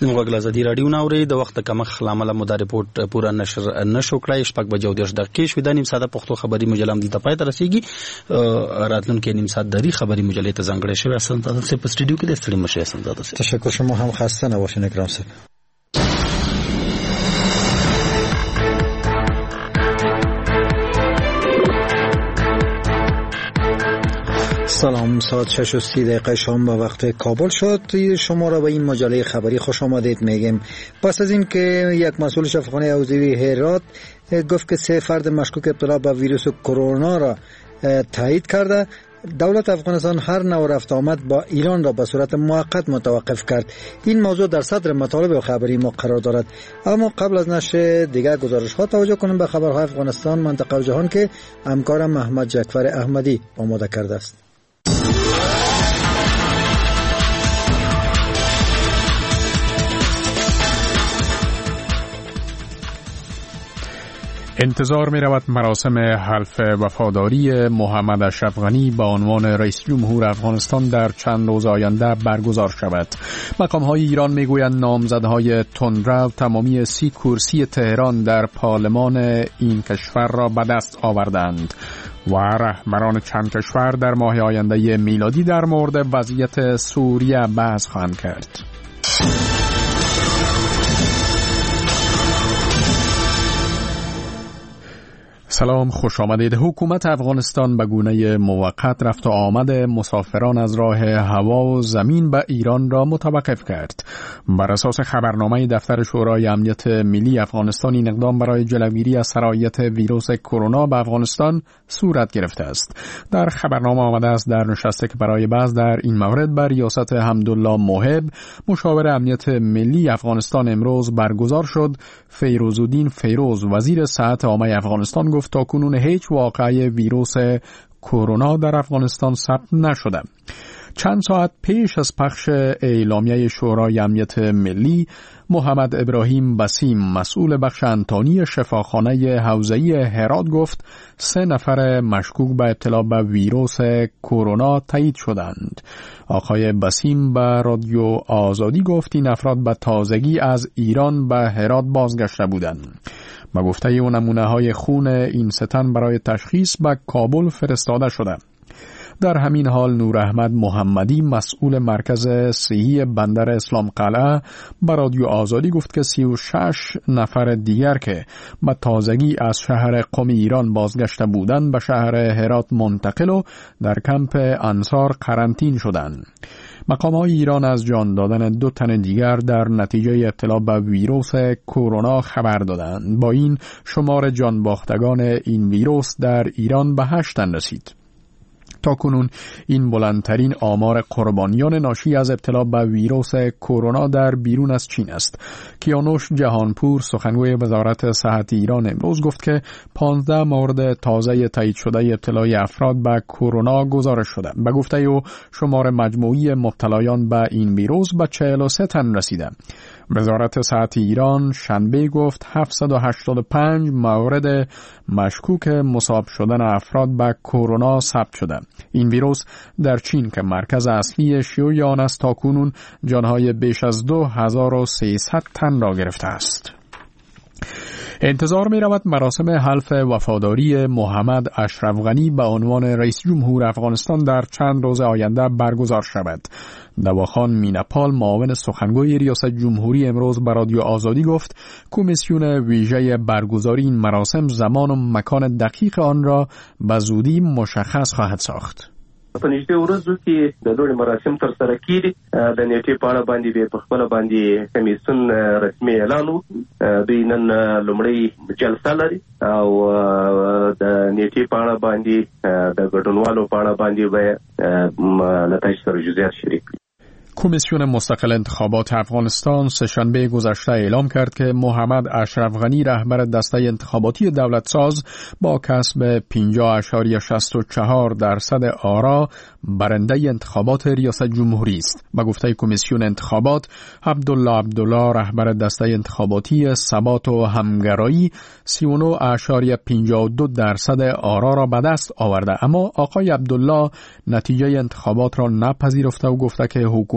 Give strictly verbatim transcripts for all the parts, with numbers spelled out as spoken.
زموږ غلازدي رادیو ناوري د وخت کمخ لامل مو دا ریپورت پورا نشر نشو کړای. شپږ بجې او دېرش دقیقې شوې. د نیم ساده پښتو خبري مجله هم دې ته پای ته رسیږي. راتلونکي نیم ساعت دری خبري مجله ته ځانګړې شوې. اسناد تاسو په سټډیو کې د ستړي مشه اسناد تاسو. تشکر شما هم خسته نباشین اکرام صاحب. سلام، ساعت شش و سی دقیقه شام به وقت کابل شد. شما را به این مجله خبری خوش آمدید میگیم. پس از این که یک مسئول شفاخانه حوزوی هرات گفت که سه فرد مشکوک ابتلا به ویروس کرونا را تایید کرده، دولت افغانستان هر نوع رفت آمد با ایران را به صورت موقت متوقف کرد. این موضوع در صدر مطالب خبری ما قرار دارد. اما قبل از نشر دیگر گزارش ها توجه کنیم به خبرهای افغانستان، منطقه و جهان که همکارم محمد جعفر احمدی آماده کرده است. انتظار می رود مراسم حلف وفاداری محمد اشرف غنی به عنوان رئیس جمهور افغانستان در چند روز آینده برگزار شود. مقام های ایران می گویند نامزدهای تندرو تمامی سی کرسی تهران در پارلمان این کشور را به دست آوردند و رهبران چند کشور در ماه آینده میلادی در مورد وضعیت سوریه بحث خواهند کرد. سلام، خوش آمدید. حکومت افغانستان به گونه موقت رفت و آمد مسافران از راه هوا و زمین به ایران را متوقف کرد. بر اساس خبرنامه دفتر شورای امنیت ملی افغانستان این اقدام برای جلوگیری از سرایت ویروس کرونا به افغانستان صورت گرفته است. در خبرنامه آمده است در نشستی که برای بحث در این مورد بر ریاست حمدالله موهب مشاور امنیت ملی افغانستان امروز برگزار شد، فیروزالدین فیروز وزیر صحت عامه افغانستان گفت تا کنون هیچ واقعه ویروس کرونا در افغانستان ثبت نشده. چند ساعت پیش از پخش اعلامیه شورای امنیت ملی، محمد ابراهیم بسیم مسئول بخش انتانی شفاخانه حوزه‌ای هرات گفت سه نفر مشکوک به ابتلا به ویروس کرونا تایید شدند. آقای بسیم به رادیو آزادی گفت این افراد به تازگی از ایران به هرات بازگشته بودند. به گفته او نمونه‌های خون این سه تن برای تشخیص به کابل فرستاده شده. در همین حال نور احمد محمدی مسئول مرکز صحی بندر اسلام قلعه به رادیو آزادی گفت که سی و شش نفر دیگر که به تازگی از شهر قم ایران بازگشته بودند به شهر هرات منتقل و در کمپ انصار قرنطین شدند. مقام‌های ایران از جان دادن دو تن دیگر در نتیجه ابتلا به ویروس کرونا خبر دادند. با این شمار جان باختگان این ویروس در ایران به هشت تن رسید. تا کنون این بلندترین آمار قربانیان ناشی از ابتلا به ویروس کرونا در بیرون از چین است. کیانوش جهانپور سخنگوی وزارت صحت ایران امروز گفت که پانزده مورد تازه تایید شده ابتلای افراد به کرونا گزارش شده. به گفته او شمار مجموعی مبتلایان به این ویروس به چهل و سه تن رسیده. وزارت صحت ایران شنبه گفت هفتصد و هشتاد و پنج مورد مشکوک مصاب شدن افراد به کرونا ثبت شده. این ویروس در چین که مرکز اصلی شیوع آن است تاکنون جانهای بیش از دو هزار و سیصد تن را گرفته است. انتظار می رود مراسم حلف وفاداری محمد اشرف غنی به عنوان رئیس جمهور افغانستان در چند روز آینده برگزار شود. دواخان مینپال معاون سخنگوی ریاست جمهوری امروز به رادیو آزادی گفت کمیسیون ویژه برگزاری این مراسم زمان و مکان دقیق آن را به زودی مشخص خواهد ساخت. په نږدې ورځو کې د ډول مراسم تر سره کیږي. د نیټې په اړه باندې به په خپل باندې کمیسیون رسمي اعلان وکړي. دوی نن لومړی جلسه لري او د نیټې په اړه باندې د ګډونوالو په اړه باندې به نتایج سره جزئیات شریک کړي. کمیسیون مستقل انتخابات افغانستان سه‌شنبه گذشته اعلام کرد که محمد اشرف غنی رهبر دسته انتخاباتی دولت ساز با کسب پنجاه اشاریه شصت و چهار درصد آرا برنده انتخابات ریاست جمهوری است. با گفته کمیسیون انتخابات عبدالله عبدالله رهبر دسته انتخاباتی ثبات و همگرایی سی و نه اشاریه پنجاه و دو درصد آرا را به دست آورده، اما آقای عبدالله نتیجه انتخابات را نپذیرفته و گفته که حکومت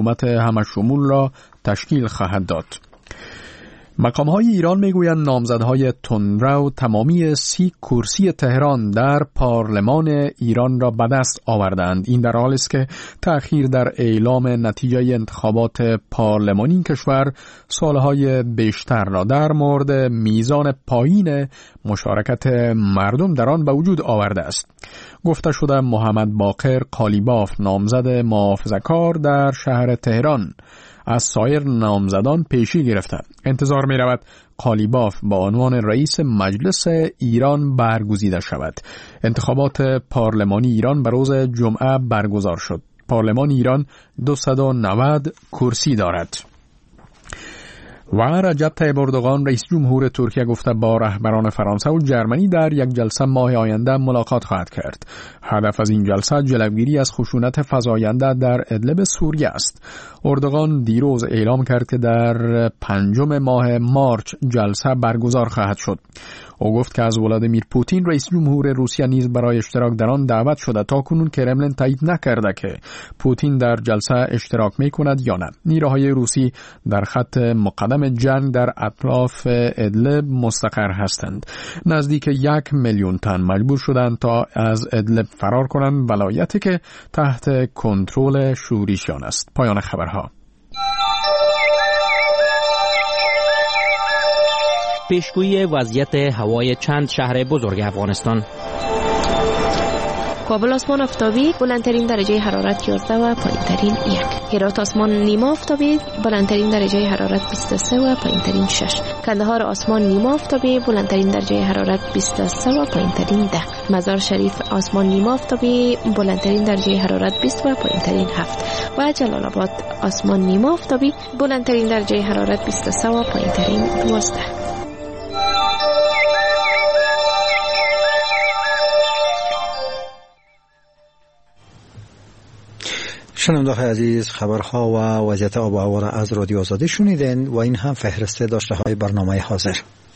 حکومت همشمول را تشکیل خواهد داد. مقام‌های ایران میگویند نامزدهای تندرو تمامی سی کرسی تهران در پارلمان ایران را به دست آوردند. این در حالی است که تأخیر در اعلام نتیجه انتخابات پارلمانی کشور سالهای بیشتر را در مورد میزان پایین مشارکت مردم در آن به وجود آورده است. گفته شده محمد باقر قالیباف نامزد محافظه‌کار در شهر تهران از سایر نامزدان پیشی گرفته. انتظار می رود قالیباف با عنوان رئیس مجلس ایران برگزیده شود. انتخابات پارلمانی ایران به روز جمعه برگزار شد. پارلمان ایران دویست و نود کرسی دارد. و رجب طیب اردوغان رئیس جمهور ترکیه گفته با رهبران فرانسه و جرمنی در یک جلسه ماه آینده ملاقات خواهد کرد. هدف از این جلسه جلوگیری از خشونت فزاینده در ادلب سوریه است. اردوغان دیروز اعلام کرد که در پنجم ماه مارچ جلسه برگزار خواهد شد. او گفت که از ولادیمیر پوتین رئیس جمهور روسیه نیز برای اشتراک در آن دعوت شده. تا کنون کرملین تایید نکرده که پوتین در جلسه اشتراک میکند یا نه. نیروهای روسی در خط مقدم جنگ در اطراف ادلب مستقر هستند. نزدیک یک میلیون تن مجبور شدند تا از ادلب فرار کنند، ولایتی که تحت کنترل شوریشیان است. پایان خبرها. پیشگویی وضعیت هوای چند شهر بزرگ افغانستان. کابل آسمان آفتابی، بلندترین درجه حرارت یازده و پایینترین یک. هرات آسمان نیمه آفتابی، بلندترین درجه حرارت بیست و سه و پایینترین شش. کندهار آسمان نیمه آفتابی، بلندترین درجه حرارت بیست و سه و پایینترین ده. مزار شریف آسمان نیمه آفتابی، بلندترین درجه حرارت بیست و پایینترین هفت. و جلال آباد آسمان نیمه آفتابی، بلندترین درجه حرارت بیست و سه و پایینترین دوازده. شنونده‌های عزیز، خبرها و وضعیت آب و هوا را از رادیو آزادی شنیدین و این هم فهرست داشته‌های برنامه حاضر.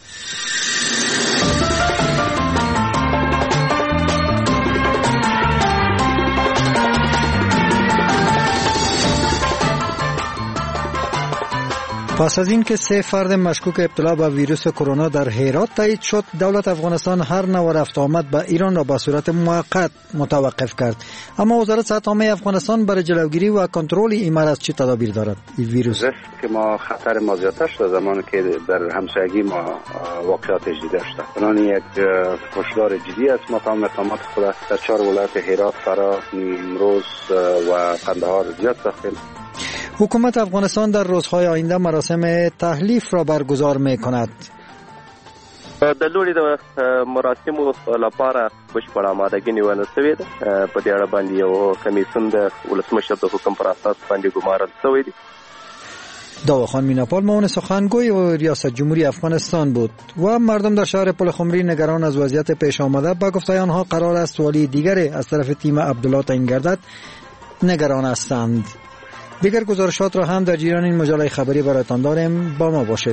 پس از این که سه فرد مشکوک ابتلا به ویروس کرونا در هرات تایید شد، دولت افغانستان هر نوع رفت آمد به ایران را به صورت موقت متوقف کرد. اما وزارت صحت عامه افغانستان برای جلوگیری و کنترل این مرض چه تدابیر دارد؟ این ویروس که ما خطر ما زیادتر شده زمانی که در همسایگی ما واقعاتش دیده شده. بنان یک هشدار جدی است. ما تمام اقدامات خود در چهار ولایت هرات، فرا، نیمروز و قندهار زیاد ساختیم. حکومت افغانستان در روزهای آینده مراسم تحلیف را برگزار می‌کند. د لوري د مراسمو لپاره بشپړه آمادګي نیول شوې ده. په دې اړه باندې یو کمیسیون د ولسمشر د حکم پر اساس باندې ګمارل شوی دی. داوخان میناپال معاون سخنگوی و ریاست جمهوری افغانستان بود و مردم در شهر پلخمری نگران از وضعیت پیش آمده با گفته آنها قرار است سوالی دیگری از طرف تیم عبدالله تعیین گردد نگران هستند. دیگر گزارشات را هم در جریان این مجله خبری برایتان داریم. با ما باشید.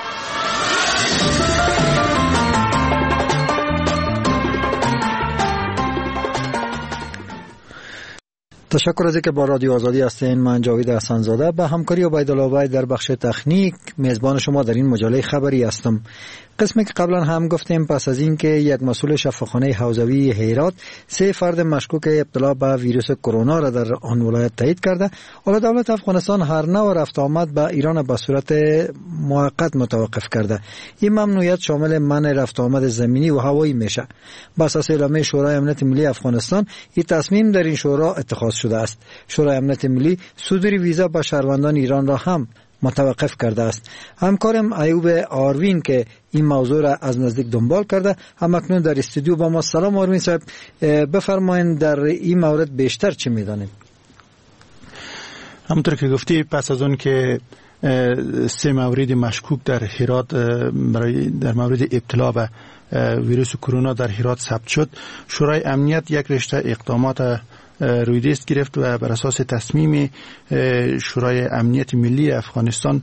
تشکر از اینکه با رادیو آزادی هستین. من جاوید حسن‌زاده به همکاری عبیدالله وی در بخش تکنیک میزبان شما در این مجله خبری هستم. قسمی که قبلا هم گفتیم پس از اینکه یک مسئول شفاخانه حوزوی هرات سه فرد مشکوک ابتلا به ویروس کرونا را در آن ولایت تایید کرده، حالا دولت افغانستان هر نوع رفت آمد به ایران به صورت موقت متوقف کرده. این ممنوعیت شامل منع رفت آمد زمینی و هوایی میشه. بر اساس اعلامیه شورای امنیت ملی افغانستان این تصمیم در این شورا اتخاذ شده است. شورای امنیت ملی صدور ویزا به شهروندان ایران را هم متوقف کرده است. همکارم ایوب آروین که این موضوع را از نزدیک دنبال کرده هم اکنون در استودیو با ما. سلام آروین صاحب، بفرمایید در این مورد بیشتر چه میدانید؟ همونطور که گفتی پس از اون که سه مورد مشکوک در هرات برای در مورد ابتلا به ویروس کرونا در هرات ثبت شد، شورای امنیت یک رشته اقدامات رویدست گرفت و بر اساس تصمیم شورای امنیت ملی افغانستان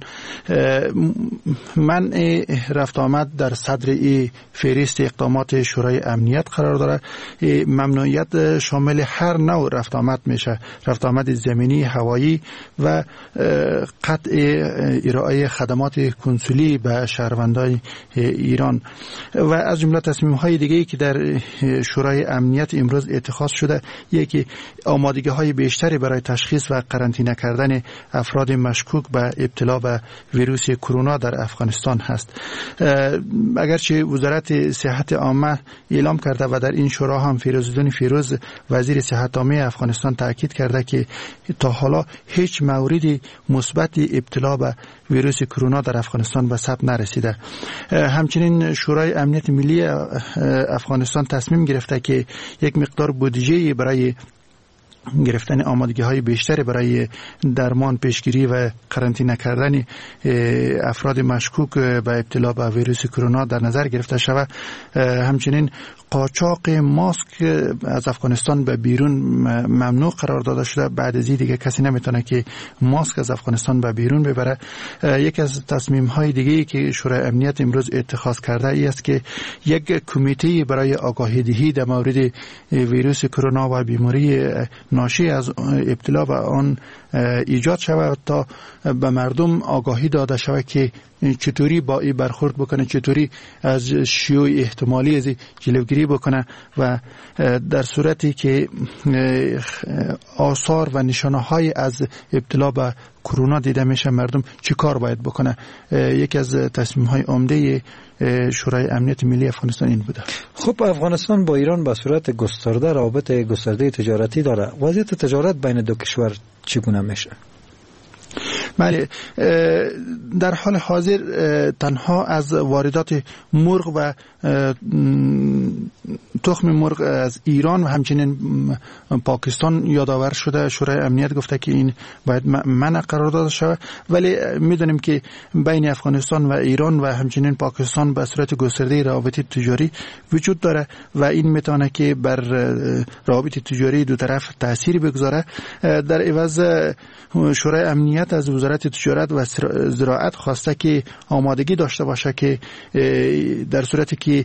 منع رفت آمد در صدر فهرست اقدامات شورای امنیت قرار داره. ممنوعیت شامل هر نوع رفت آمد میشه، رفت آمد زمینی، هوایی و قطع ارائه خدمات کنسولی به شهروندان ایران و از جمله تصمیم های دیگه که در شورای امنیت امروز اتخاذ شده، یکی آمادگی های بیشتری برای تشخیص و قرنطینه کردن افراد مشکوک به ابتلا به ویروس کرونا در افغانستان هست. اگرچه وزارت صحت عامه اعلام کرده و در این شورا هم فیروزالدین فیروز وزیر صحت عامه افغانستان تاکید کرده که تا حالا هیچ موردی مثبت ابتلا به ویروس کرونا در افغانستان به ثبت نرسیده. همچنین شورای امنیت ملی افغانستان تصمیم گرفته که یک مقدار بودجه برای گرفتن آمادگی های بیشتری برای درمان، پیشگیری و قرنطینه کردن افراد مشکوک به ابتلا به ویروس کرونا در نظر گرفته شود. همچنین قاچاق ماسک از افغانستان به بیرون ممنوع قرار داده شده. بعد از این دیگه کسی نمیتونه که ماسک از افغانستان به بیرون ببره. یکی از تصمیم های دیگه که شورای امنیت امروز اتخاذ کرده ای است که یک کمیته برای آگاهی دهی در مورد ویروس کرونا و بیماری ناشی از ابتلا به آن ایجاد شود تا به مردم آگاهی داده شود که چطوری با این برخورد بکنه، چطوری از شیوع احتمالی از جلوگیری بکنه و در صورتی که آثار و نشانه های از ابتلا به کرونا دیده میشه مردم چی کار باید بکنه. یکی از تصمیم های عمده شورای امنیت ملی افغانستان این بوده. خب افغانستان با ایران به صورت گسترده روابط گسترده تجارتی داره. وضعیت تجارت بین دو کشور چگونه میشه؟ بله، در حال حاضر تنها از واردات مرغ و تخم مرغ از ایران و همچنین پاکستان یادآور شده. شورای امنیت گفته که این باید منع قرار داده شود، ولی میدونیم که بین افغانستان و ایران و همچنین پاکستان به صورت گسترده روابط تجاری وجود داره و این میتونه که بر روابط تجاری دو طرف تأثیر بگذاره. در عوض شورای امنیت از وزارت تجارت و زراعت خواسته که آمادگی داشته باشه که در صورتی که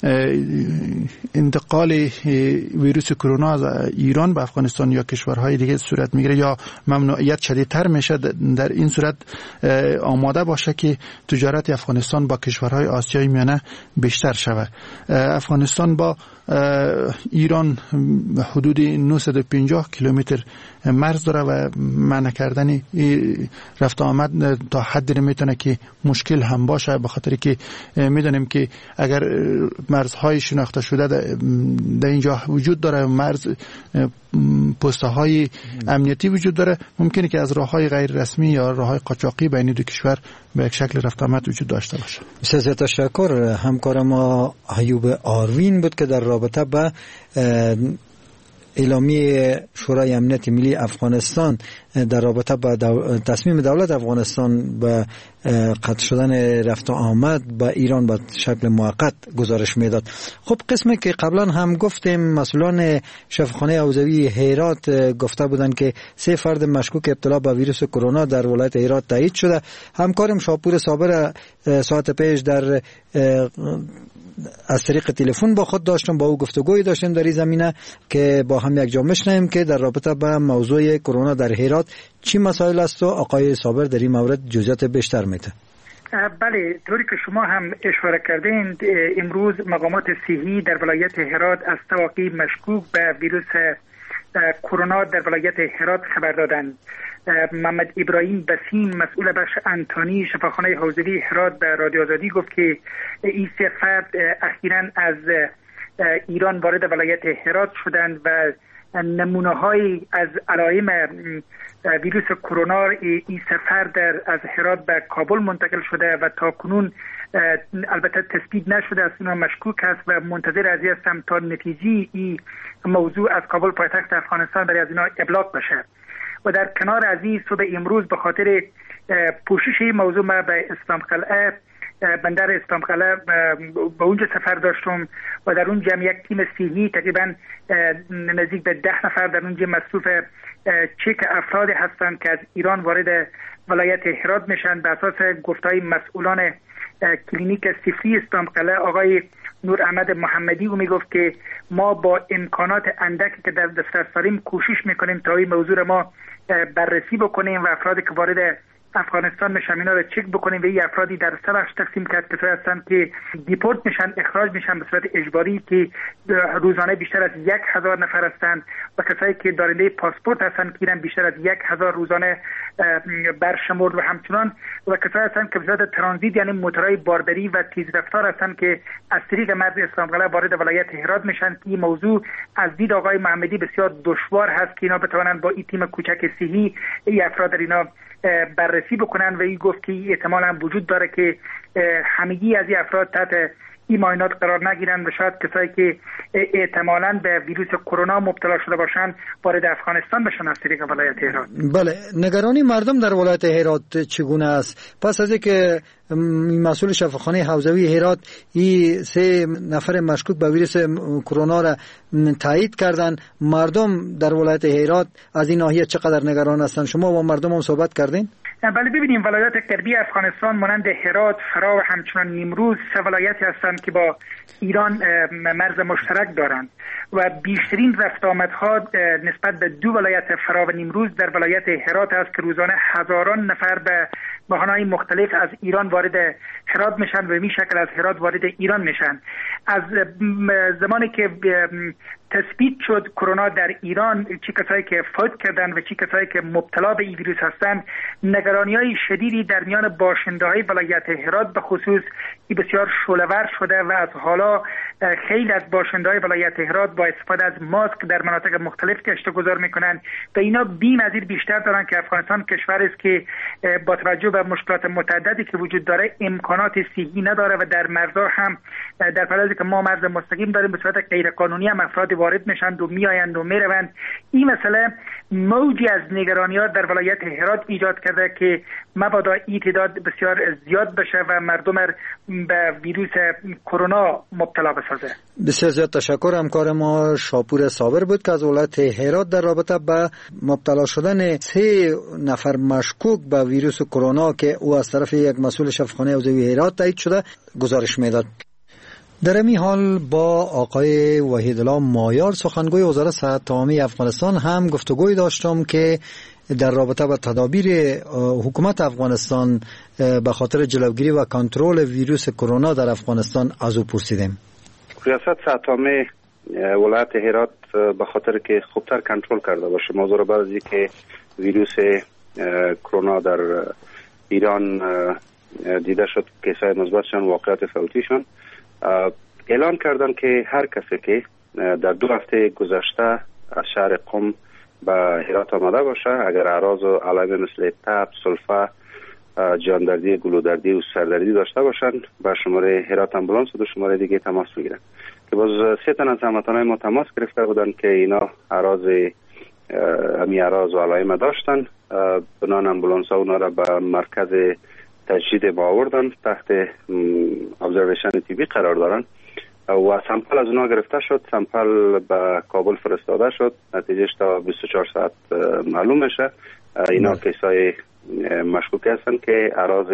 انتقال ویروس کرونا از ایران به افغانستان یا کشورهای دیگه صورت میگیره یا ممنوعیت شدیدتر میشه، در این صورت آماده باشه که تجارت افغانستان با کشورهای آسیای میانه بیشتر شود. افغانستان با ایران حدود نهصد و پنجاه کیلومتر مرز داره و منع کردن رفت آمد تا حدی میتونه که مشکل هم باشه، به خاطر که میدونیم که اگر مرزهای شناخته شده در اینجا وجود داره، مرز پسته های امنیتی وجود داره، ممکنه که از راههای غیر رسمی یا راههای قاچاقی بین دو کشور به یک شکل رفت آمد وجود داشته باشه. بسیار تشکر. همکار ما ایوب آروین بود که در رابطه با اعلامیه شورای امنیت ملی افغانستان در رابطه با دو... تصمیم دولت افغانستان به قطع شدن رفت آمد با ایران به شکل موقت گزارش میداد. خب قسمی که قبلا هم گفتیم مسئولان شفاخانه حوزوی هرات گفته بودند که سه فرد مشکوک ابتلا به ویروس کرونا در ولایت هرات تایید شده. همکارم شاپور صابر ساعت پیش در از طریق تلفن با خود داشتم، با او گفتگوی داشتیم در این زمینه که با هم یک جا میشنیم که در رابطه با موضوع کرونا در هرات چی مسائل است و آقای صابر در این مورد جزئیات بیشتر میده. بله، طوری که شما هم اشاره کردین، امروز مقامات صحی در ولایت هرات از تواقع مشکوک به ویروس کرونا در ولایت هرات خبر دادند. محمد ابراهیم بسیم مسئول بخش انتانی شفاخانه حوزوی هرات به رادیو آزادی گفت که این سه فرد اخیراً از ایران وارد ولایت هرات شدند و نمونه های از علائم ویروس کرونا این سه فرد از هرات به کابل منتقل شده و تا کنون البته تثبیت نشده است، اونا مشکوک است و منتظر از این هستم تا نتیجه این موضوع از کابل پایتخت افغانستان برای از اینا ابلاغ بشه. و در کنار از این صبح امروز به خاطر پوشش این موضوع ما به اسلام قلعه بندر استانبول به اونجا سفر داشتم و در اونجا یک تیم صحی تقریبا نزدیک به ده نفر در اونجا مصروف چک افراد هستند که از ایران وارد ولایت هرات میشن. به اساس گفتهای مسئولان کلینیک سفری استانبول آقای نور احمد محمدی او میگفت که ما با امکانات اندکی که در دسترس داریم کوشش میکنیم تا این موضوع ما بررسی بکنیم و افرادی که وارد افغانستان میشن اینا رو چک بکنیم و این افرادی در سه بخش تقسیم کرد کسایی هستند که دیپورت میشن، اخراج میشن به صورت اجباری که روزانه بیشتر از یک هزار نفر هستند و کسایی که دارنده پاسپورت هستند که بیشتر از یک هزار روزانه برشمرد و همچنان و کسایی هستند که به صورت ترانزیت یعنی موتورهای بارداری و تیز رفتار هستند که از طریق مرز استانبول وارد ولایت هرات میشن. این موضوع از دید آقای محمدی بسیار دشوار هست که اینا بتوانند با این تیم کوچک صحی این افراد اینا بررسی بکنن و این گفت که احتمال هم وجود داره که همگی از این افراد تحت این معاینات قرار نگیرن و شاید کسایی که احتمالاً به ویروس کرونا مبتلا شده باشن وارد افغانستان بشن از طریق ولایت هرات. بله، نگرانی مردم در ولایت هرات چگونه است؟ پس از اینکه مسئول شفاخانه حوزوی هرات این سه نفر مشکوک به ویروس کرونا را تایید کردن، مردم در ولایت هرات از این ناحیه چقدر نگران هستند؟ شما با مردم هم صحبت کردین؟ بله، ببینیم ولایات غربی افغانستان مانند هرات، فرا و همچنان نیمروز سه ولایتی هستند که با ایران مرز مشترک دارند و بیشترین رفت آمدها نسبت به دو ولایت فرا و نیمروز در ولایت هرات است که روزانه هزاران نفر به بهانه‌های مختلف از ایران وارد هرات میشن و به این شکل از هرات وارد ایران میشن. از زمانی که تثبیت شد کرونا در ایران، چه کسایی که فوت کردن و چه کسایی که مبتلا به این ویروس هستند، نگرانی‌های شدیدی در میان باشنده‌های ولایت هرات به خصوص بسیار شعله‌ور شده و از حالا خیلی از باشنده‌های ولایت هرات با استفاده از ماسک در مناطق مختلف گشت و گذار میکنن و اینا بیم از این بیشتر دارن که افغانستان کشوری است که با توجه به مشکلات متعددی که وجود داره امکانات صحی نداره و در مرزها هم در حالی که ما مرز مستقیم داریم به صورت غیر قانونی هم افراد وارد میشن و میآیند و میروند. این مسئله موجی از نگرانی‌ها در ولایت هرات ایجاد کرده که مبادا این تعداد بسیار زیاد بشه و مردم به ویروس کرونا مبتلا بسازه. بسیار زیاد تشکر. همکار ما شاپور صابر بود که از ولایت هرات در رابطه به مبتلا شدن سه نفر مشکوک به ویروس کرونا که او از طرف یک مسئول شفاخانه حوزوی هرات تایید شده گزارش میداد. در این حال با آقای وحیدالله مایار سخنگوی وزارت صحت عامه افغانستان هم گفتگوی داشتم که در رابطه با تدابیر حکومت افغانستان به خاطر جلوگیری و کنترل ویروس کرونا در افغانستان از او پرسیدیم. ریاست صحت عامه ولایت هرات به خاطر که خوبتر کنترل کرده باشه موضوع را بعد از اینکه ویروس کرونا در ایران دیده شد کیسای مثبتشان واقعیت فوتیشان اعلان کردن که هر کسی که در دو هفته گذشته از شهر قم به هرات آمده باشه اگر اعراض و علائم مثل تب، سلفه، جاندردی، گلودردی و سردردی داشته باشند به شماره هرات آمبولانس و دو شماره دیگه تماس میگیرن که باز سه تن از هموطنان ما تماس گرفته بودن که اینا اعراض امی اعراض و علائم داشتن. بنان آمبولانس ها اونا را به مرکز تجدید ما آوردن تحت ابزرویشن تیبی قرار دارن و سامپل از اونا گرفته شد. سامپل به کابل فرستاده شد، نتیجهش تا بیست و چهار ساعت معلوم میشه. اینا کیسای مشکوک هستن که اعراض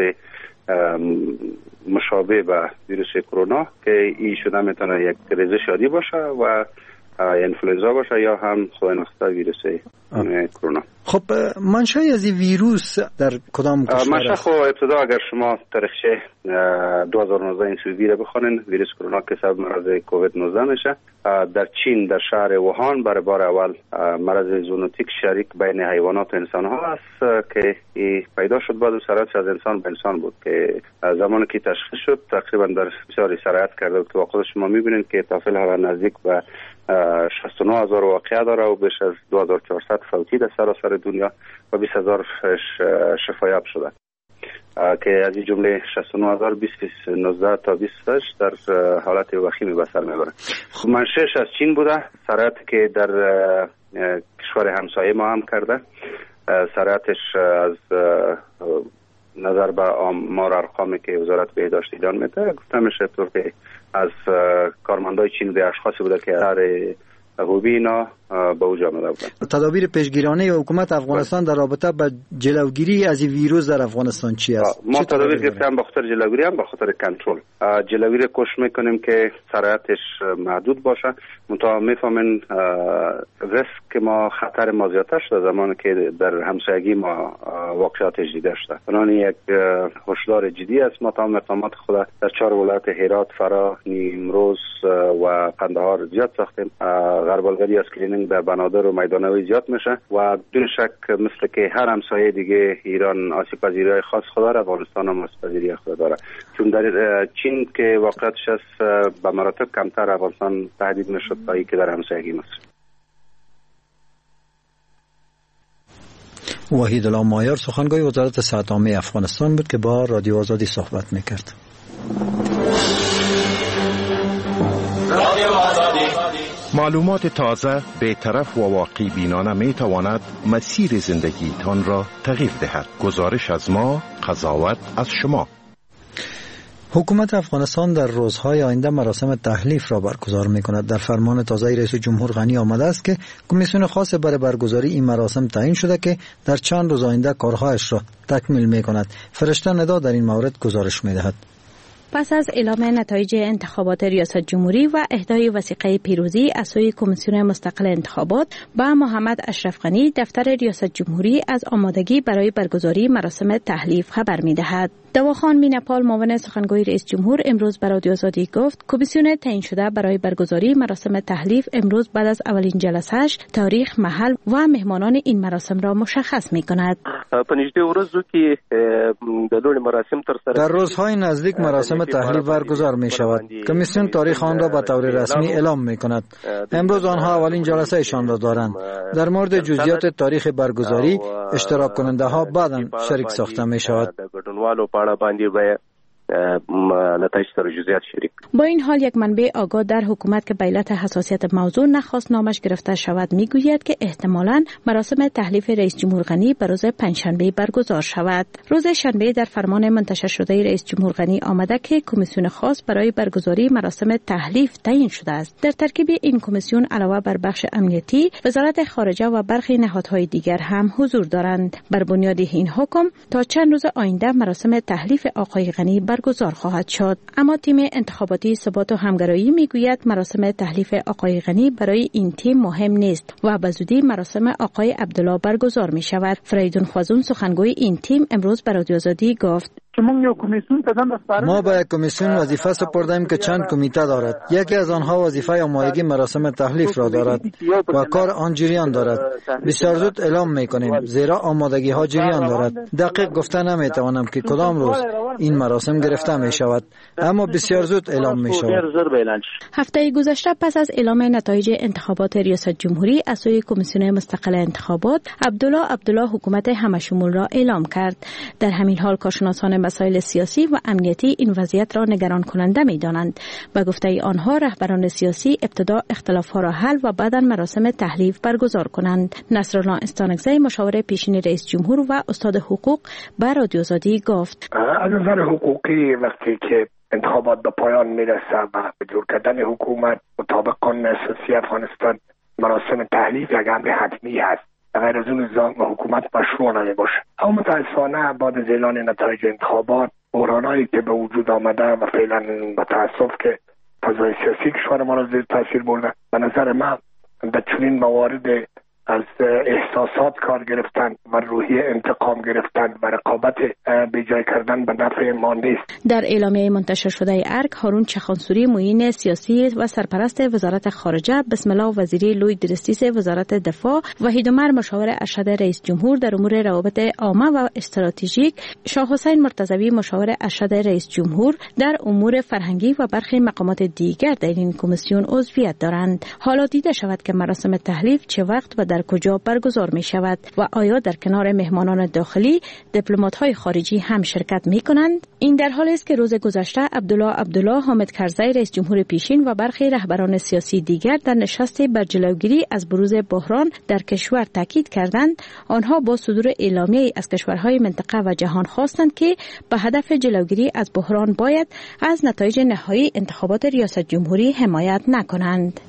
مشابه به ویروس کرونا که این شده میتونه یک ریزش عادی باشه و انفلوئنزا باشه یا هم خدای نخواسته ویروس کرونا. خب منشأ از این ویروس در کدام کشور است؟ منشأ خب ابتدا اگر شما تاریخچه دو هزار و نوزده این سویدی را بخونین ویروس کرونا که سبب مرض کووید نوزده میشه. در چین در شهر ووهان برای بار اول مرض زونوتیک شریک بین حیوانات و انسان ها است که پیدا شد بعد سرایت از انسان به انسان بود که زمانی که تشخیص شد تقریبا در بسیاری سرایت کرده بود که واقعا شما میبینید که تا فعل نزدیک به شصت و نه هزار واقعه داره و بیش از دو هزار و چهارصد فوتی در سراسر دنیا و بیست هزار شفایاب شده که از این جمله شصت و نه هزار بیست و نه تا بیست و هشت در حالت وخیمی به سر میبره. خب منشأش از چین بوده، سرایت که در کشور همسایه ما هم کرده، سرایتش از نظر به آمار ارقامی که وزارت بهداشت اعلام میده گفته میشه طور که از کارمندای چین به اشخاصی بوده که هر حبوبی اینا به اوج آمده بودند. تدابیر پیشگیرانه حکومت افغانستان در رابطه با جلوگیری از این ویروس در افغانستان چی است؟ ما تدابیر گرفتیم به خاطر جلوگیری هم به خاطر کنترل. جلوگیری کوشش میکنیم که سرعتش محدود باشه. منتها میفهمین ریسک که ما خطر ما زیادتر شده زمانی که در همسایگی ما واقعیت دیده شده. بنابراین یک هشدار جدی است. ما تمام اقدامات خود در چهار ولایت هرات، فرا، نیمروز و قندهار زیاد ساختیم. غرب الغربی اسکرینینگ در بنادر و میدانوی زیاد میشه و بدون شک مثل که هر همسایه دیگه ایران آسیب پذیری خاص خود داره، افغانستان هم آسیب پذیری خود داره. چون در چین که واقعیتش است به مراتب کمتر افغانستان تهدید میشد تا اینکه در همسایگی مصر. وحید الله مایار سخنگوی وزارت صحت عامه افغانستان بود که با رادیو آزادی صحبت میکرد. معلومات تازه، بی‌طرف و واقع بینانه می تواند مسیر زندگی تان را تغییر دهد. گزارش از ما، قضاوت از شما. حکومت افغانستان در روزهای آینده مراسم تحلیف را برگزار می کند. در فرمان تازه رئیس جمهور غنی آمده است که کمیسیون خاص برای برگزاری این مراسم تعیین شده که در چند روز آینده کارهایش را تکمیل می کند. فرشته ندا در این مورد گزارش می دهد. پس از اعلام نتایج انتخابات ریاست جمهوری و اهدای وثیقه پیروزی از سوی کمیسیون مستقل انتخابات با محمد اشرف غنی، دفتر ریاست جمهوری از آمادگی برای برگزاری مراسم تحلیف خبر می‌دهد. دواخان مینپال، معاون سخنگوی رئیس جمهور، امروز به رادیو آزادی گفت کمیسیون تعیین شده برای برگزاری مراسم تحلیف امروز بعد از اولین جلسه‌اش تاریخ، محل و مهمانان این مراسم را مشخص می‌کند. در روزهای نزدیک مراسم تحلیف برگزار می شود. کمیسیون تاریخ آن را به طور رسمی اعلام می کند. امروز آنها اولین جلسه ایشان را دارند. در مورد جزئیات تاریخ برگزاری اشتراک کننده ها بعداً شریک ساخته می شود. با این حال یک منبع آگاه در حکومت که به علت حساسیت موضوع نخواست نامش گرفته شود میگوید که احتمالاً مراسم تحلیف رئیس جمهور غنی به روز پنجشنبه برگزار شود. روز شنبه در فرمان منتشر شده رئیس جمهور غنی آمده که کمیسیون خاص برای برگزاری مراسم تحلیف تعیین شده است. در ترکیب این کمیسیون علاوه بر بخش امنیتی، وزارت خارجه و برخی نهادهای دیگر هم حضور دارند. بر بنیاد این حکم تا چند روز آینده مراسم تحلیف آقای غنی برگزار خواهد شد. اما تیم انتخاباتی ثبات و همگرایی میگوید مراسم تحلیف آقای غنی برای این تیم مهم نیست و به زودی مراسم آقای عبدالله برگزار می شود. فریدون خوازون سخنگوی این تیم امروز به رادیو آزادی گفت ما به یک کمیسیون وظیفه سپردیم که چند کمیته دارد. یکی از آنها وظیفه آمادگی مراسم تحلیف را دارد و کار آن جریان دارد. بسیار زود اعلام میکنیم زیرا آمادگی ها جریان دارد. دقیق گفته نمیتوانم که کدام روز این مراسم گرفته می شود، اما بسیار زود اعلام می شود. هفته گذشته پس از اعلام نتایج انتخابات ریاست جمهوری از سوی کمیسیون مستقل انتخابات، عبدالله عبدالله حکومت همشمول را اعلام کرد. در همین حال کارشناسان مسائل سیاسی و امنیتی این وضعیت را نگران کننده می دانند. به گفته آنها رهبران سیاسی ابتدا اختلاف ها را حل و بعدا مراسم تحلیف برگزار کنند. نصرالله استانکزی مشاور پیشین رئیس جمهور و استاد حقوق به رادیو آزادی گفت از نظر حقوقی وقتی که انتخابات به پایان میرسه و به جور کردن حکومت مطابق قانون اساسی افغانستان مراسم تحلیف یک امر حتمی هست. غیر از اون حکومت مشروع نمی باشه. اما متاسفانه بعد از اعلان نتایج انتخابات بحرانایی که به وجود آمده و فعلا با تاسف که فضای سیاسی کشور ما را زیر تاثیر برده، به نظر من در چنین موارد از احساسات کار گرفتن و روحیه انتقام گرفتن و رقابت بیجای کردن به نفع ما نیست. در اعلامیه منتشر شده ارگ، هارون چخانسوری معین سیاسی و سرپرست وزارت خارجه، بسم الله وزیری لوی درستیس وزارت دفاع، وحید عمر مشاور ارشد رئیس جمهور در امور روابط عامه و استراتژیک، شاه حسین مرتضوی مشاور ارشد رئیس جمهور در امور فرهنگی و برخی مقامات دیگر در این کمیسیون عضویت دارند. حالا دیده شود که مراسم تحلیف چه وقت و در در کجا برگزار می شود و آیا در کنار مهمانان داخلی دیپلمات‌های خارجی هم شرکت می کنند؟ این در حالی است که روز گذشته عبدالله عبدالله حامد کرزی رئیس جمهور پیشین و برخی رهبران سیاسی دیگر در نشست بر جلوگیری از بروز بحران در کشور تاکید کردند آنها با صدور اعلامیه از کشورهای منطقه و جهان خواستند که به هدف جلوگیری از بحران باید از نتایج نهایی انتخابات ریاست جمهوری حمایت نکنند.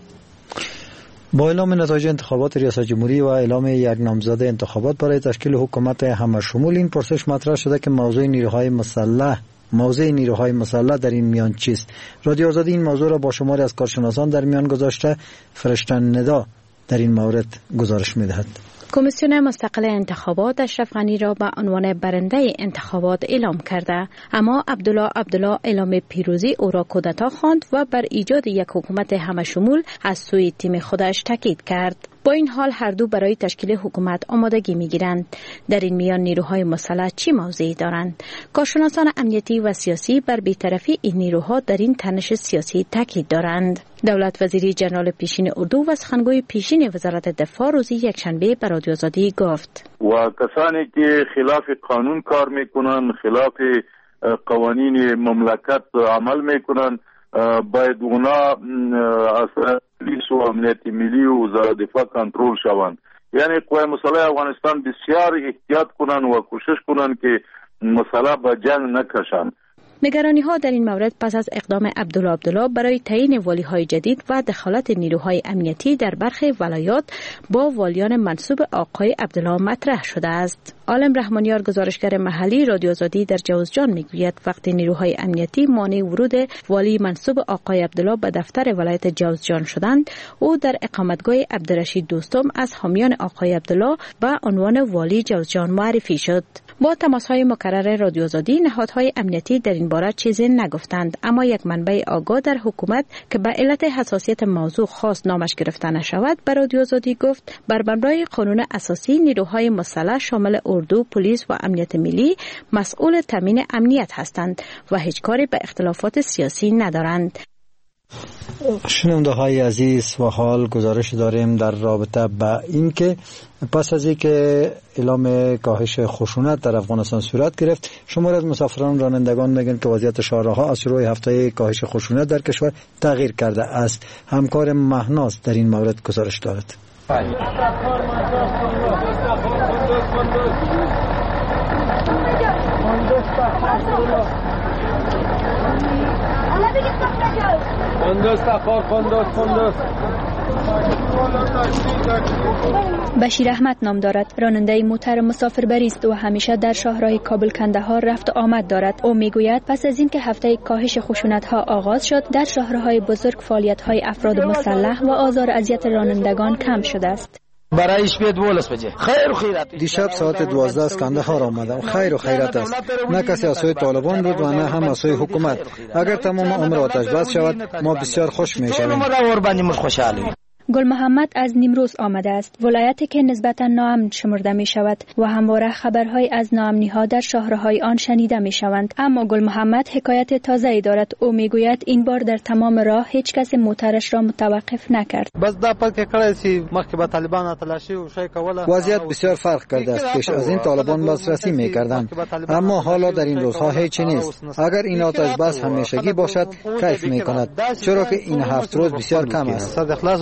با اعلام نتایج انتخابات ریاست جمهوری و اعلام یک نامزد انتخابات برای تشکیل حکومت همشمول، این پرسش مطرح شده که موضوع نیروهای مسلح موضوع نیروهای مسلح در این میان چیست؟ رادیو آزادی این موضوع را با شماری از کارشناسان در میان گذاشته. فرشتن ندا در این مورد گزارش می‌دهد. کمیسیون مستقل انتخابات اشرف غنی را به عنوان برنده انتخابات اعلام کرده، اما عبدالله عبدالله اعلام پیروزی او را کودتا خواند و بر ایجاد یک حکومت همشمول از سوی تیم خودش تاکید کرد. با این حال هر دو برای تشکیل حکومت آمادگی می‌گیرند. در این میان نیروهای مسلح چی موضعی دارند؟ کارشناسان امنیتی و سیاسی بر بی‌طرفی این نیروها در این تنش سیاسی تاکید دارند. دولت وزیری جنرال پیشین اردو و سخنگوی پیشین وزارت دفاع روز یکشنبه به رادیو آزادی گفت: و کسانی که خلاف قانون کار میکنن، خلاف قوانین مملکت عمل میکنن، باید اونا از پلیس و امنیت ملی و وزارت دفاع کنترل شوند. یعنی قوای مسلح افغانستان بسیار احتیاط کنن و کوشش کنن که مسلح به جنگ نکشند. نگرانی ها در این مورد پس از اقدام عبدالله عبدالله برای تعیین والی های جدید و دخالت نیروهای امنیتی در برخی ولایات با والیان منصوب آقای عبدالله مطرح شده است. عالم رحمانیار گزارشگر محلی رادیو آزادی در جوزجان میگوید وقتی نیروهای امنیتی مانع ورود والی منصوب آقای عبدالله به دفتر ولایت جوزجان شدند، او در اقامتگاه عبدالرشید دوستم از حامیان آقای عبدالله به عنوان والی جوزجان معرفی شد. با تماس‌های مکرر رادیو آزادی نهادهای امنیتی در این باره چیزی نگفتند، اما یک منبع آگاه در حکومت که به علت حساسیت موضوع خاص نامش گرفته نشود به رادیو آزادی گفت بر مبنای قانون اساسی نیروهای مسلح شامل اردو، پلیس و امنیت ملی مسئول تامین امنیت هستند و هیچ کاری به اختلافات سیاسی ندارند. شنونده های عزیز، و حال گزارش داریم در رابطه با این که پس از اینکه اعلام کاهش خشونت در افغانستان صورت گرفت، شماری از مسافران رانندگان میگن که وضعیت شهرها از روی هفته کاهش خشونت در کشور تغییر کرده است. همکار مهناز در این مورد گزارش دارد. بشیر احمد نام دارد. راننده موتر مسافربری است و همیشه در شهرهای کابل کندهار رفت و آمد دارد. او میگوید پس از اینکه هفته کاهش خشونت ها آغاز شد، در شهرهای بزرگ فعالیت های افراد مسلح و آزار و اذیت رانندگان کم شده است. برایش بیاد بولس بجه خیر و خیرات. دیشب ساعت دوازده از کندهار آمدم. خیر و خیرات است. نه کسی از سوی طالبان بود و نه هم از سوی حکومت. اگر تمام عمر آتش بس شود ما بسیار خوش میشویم. گل محمد از نیمروز آمده است، ولایتی که نسبتا ناامن شمرده می شود و همواره خبرهای از ناامنی ها در شهرهای آن شنیده می شوند. اما گل محمد حکایت تازه‌ای دارد. او می گوید این بار در تمام راه هیچ کس موترش را متوقف نکرد. بس دا پک کړی سی مخکې به طالبان تلاشی او شی کوله. وضعیت بسیار فرق کرده است. پیش از این طالبان بازرسی می کردند، اما حالا در این روزها هیچی نیست. اگر این آتش بس همیشگی باشد کیف می کند، چرا که این هفت روز بسیار کم است.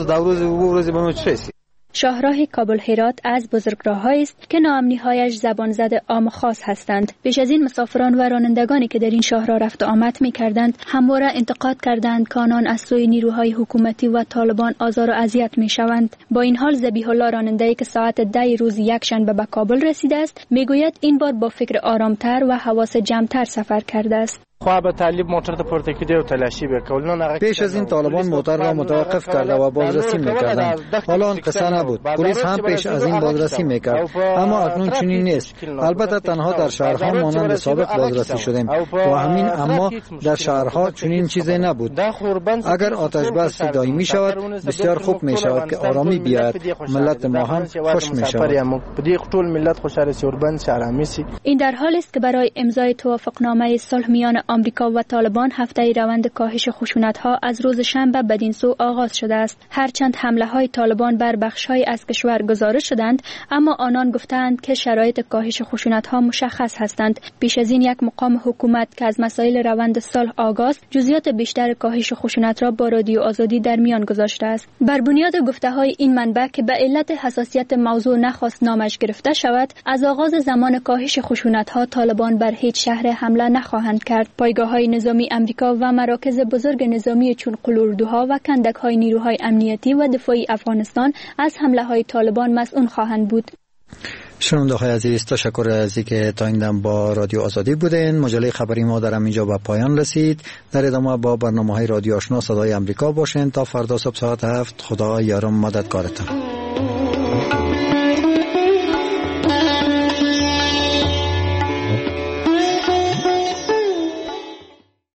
شاهراه کابل هرات از بزرگراه‌هایی است که ناامنی‌هایش زبان زده عام خاص هستند. پیش از این مسافران و رانندگانی که در این شاهراه رفت و آمد می‌کردند همواره انتقاد کردند که آنان از سوی نیروهای حکومتی و طالبان آزار و اذیت می‌شوند. با این حال ذبیح الله راننده‌ای که ساعت ده روز یکشنبه به کابل رسیده است می‌گوید این بار با فکر آرام‌تر و حواس جمع‌تر سفر کرده است. خواب طالب موتر ته پورته کیده او تلاشی وکول. پیش از این طالبان موتر را متوقف کرده و بازرسی میکردند. حالا آن قصه نبود. پلیس هم پیش از این بازرسی میکرد، اما اکنون چنین نیست. البته تنها در شهرها مانند سابق بازرسی شدیم و همین، اما در شهرها چنین چیزی نبود. اگر آتش بس دائمی شود بسیار خوب می شود که آرامی بیاید. ملت ما هم خوش می شود. این در حالی است که برای امضای توافقنامه صلح میان آمریکا و طالبان هفته روند کاهش خشونت‌ها از روز شنبه بدین سو آغاز شده است. هرچند حمله‌های طالبان بر بخش‌های از کشور گزارش شدند، اما آنان گفتند که شرایط کاهش خشونت‌ها مشخص هستند. بیش از این یک مقام حکومت که از مسائل روند صلح آگاست، جزئیات بیشتر کاهش خشونت را با رادیو آزادی در میان گذاشته است. بر بنیاد گفته‌های این منبع که به علت حساسیت موضوع نخواست نامش گرفته شود، از آغاز زمان کاهش خشونت‌ها طالبان بر هیچ شهر حمله نخواهند کرد. پایگاه‌های نظامی آمریکا و مراکز بزرگ نظامی چون قلاردوها و کندک‌های نیروهای امنیتی و دفاعی افغانستان از حمله‌های طالبان مسئول خواهند بود. شنونده‌های عزیز، تشکر از اینکه تا این دم با رادیو آزادی بودین. مجله خبری ما در اینجا به پایان رسید. در ادامه با برنامه‌های رادیو آشنا صدای آمریکا باشین. تا فردا صبح ساعت هفت. خدا یارم مددگارتان.